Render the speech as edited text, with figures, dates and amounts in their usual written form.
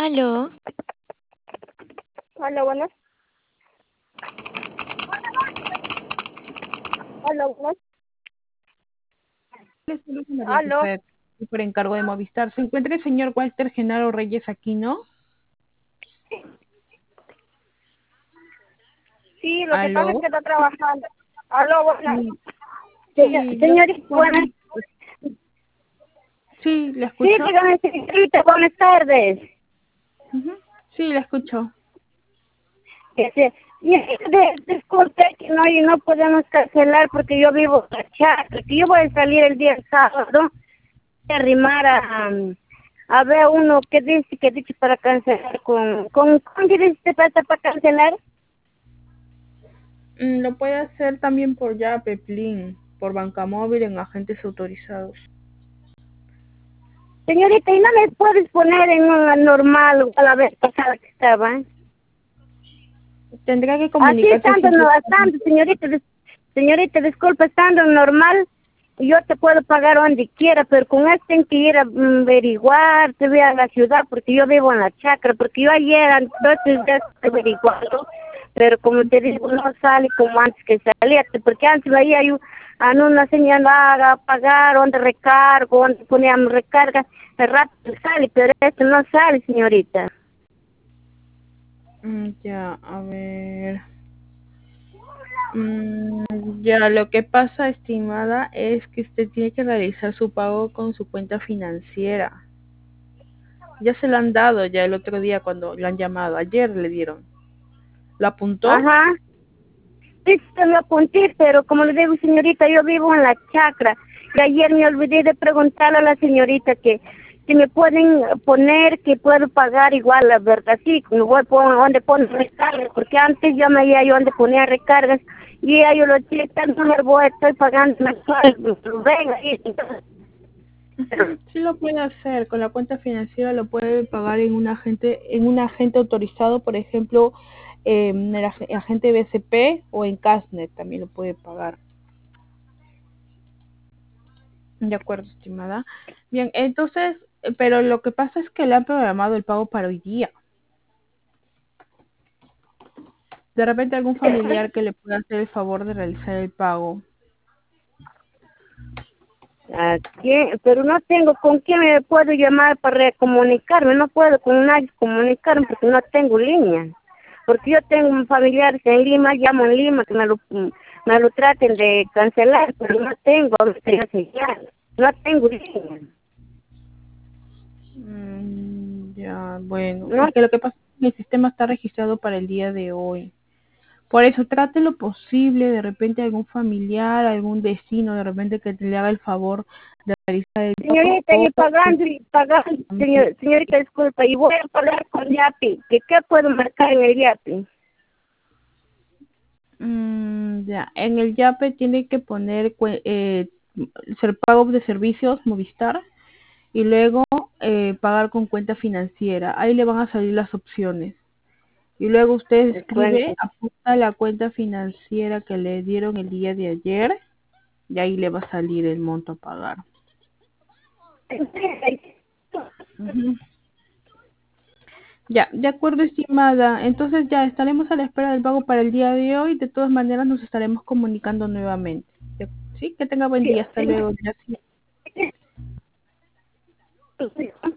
Aló, Hola, buenas. Hola, buenas. Les saludo María Aló. José, por encargo de Movistar. ¿Se encuentra el señor Walter Genaro Reyes Aquino? Sí, lo que pasa es ¿Aló? que está trabajando. Aló, buenas. Sí, sí, Señorita, buenas. sí, ¿le Sí, escucho? dígame, señorita, buenas tardes. Ujú. Sí, le escucho. Disculpe que no podemos cancelar porque yo vivo en la Chacra, que yo voy a salir el día sábado, voy a arrimar a ver uno que dice para cancelar ¿con qué dice para cancelar? Lo puede hacer también por Yape, Plin, por banca móvil en agentes autorizados. Señorita, ¿y no me puedes poner en una normal a la vez pasada que estaba? Tendrá que Así comunicarse estando, siempre. no, estando, señorita, señorita, disculpa, estando normal, yo te puedo pagar donde quiera, pero con esto tengo que ir a averiguar, te voy a la ciudad, porque yo vivo en la chacra, porque yo ayer, entonces ya estoy averiguando, pero como te digo, no sale como antes que salía, porque antes veía yo a una señora a pagar, donde recargo, donde poníamos recarga, el rato sale, pero esto no sale, señorita. Ya, a ver. Ya, lo que pasa, estimada, es que usted tiene que realizar su pago con su cuenta financiera. Ya se lo han dado ya el otro día cuando lo han llamado. Ayer le dieron. ¿Lo apuntó? Ajá. Sí, se lo apunté, pero como le digo, señorita, yo vivo en la chacra. Y ayer me olvidé de preguntarle a la señorita que si me pueden poner que puedo pagar igual, la verdad, sí, me voy por donde pone recargas, porque antes yo me iba yo donde ponía recargas y ya yo lo estoy tanto me voy, estoy pagando mensual, venga, y entonces, Ujú, sí lo puede hacer. Con la cuenta financiera lo puede pagar en un agente autorizado, por ejemplo, en el agente BCP o en Casnet también lo puede pagar. De acuerdo, estimada. Bien, entonces, pero lo que pasa es que le han programado el pago para hoy día. De repente algún familiar que le pueda hacer el favor de realizar el pago. ¿a quién? Pero no tengo con quién me puedo llamar para comunicarme, no puedo con nadie comunicarme porque no tengo línea. Porque yo tengo un familiar en Lima, llamo en Lima, que me lo traten de cancelar, pero no tengo ahorita señal, no tengo línea. Ya, bueno, No, es que lo que pasa es que el sistema está registrado para el día de hoy. Por eso trate lo posible, de repente algún familiar, algún vecino, de repente que te le haga el favor de realizar el pago. señorita, y pagando, señorita, disculpa, y voy a pagar con Yapi, ¿qué puedo marcar en el Yapi? Ya, en el Yape tiene que poner ser pago de servicios Movistar y luego pagar con cuenta financiera. Ahí le van a salir las opciones. Y luego usted escribe, Cuenta. apunta la cuenta financiera que le dieron el día de ayer y ahí le va a salir el monto a pagar. Ujú. Ya, de acuerdo, estimada. Entonces ya estaremos a la espera del pago para el día de hoy. De todas maneras nos estaremos comunicando nuevamente. Sí, que tenga buen Sí, día. Hasta luego. Gracias. sí.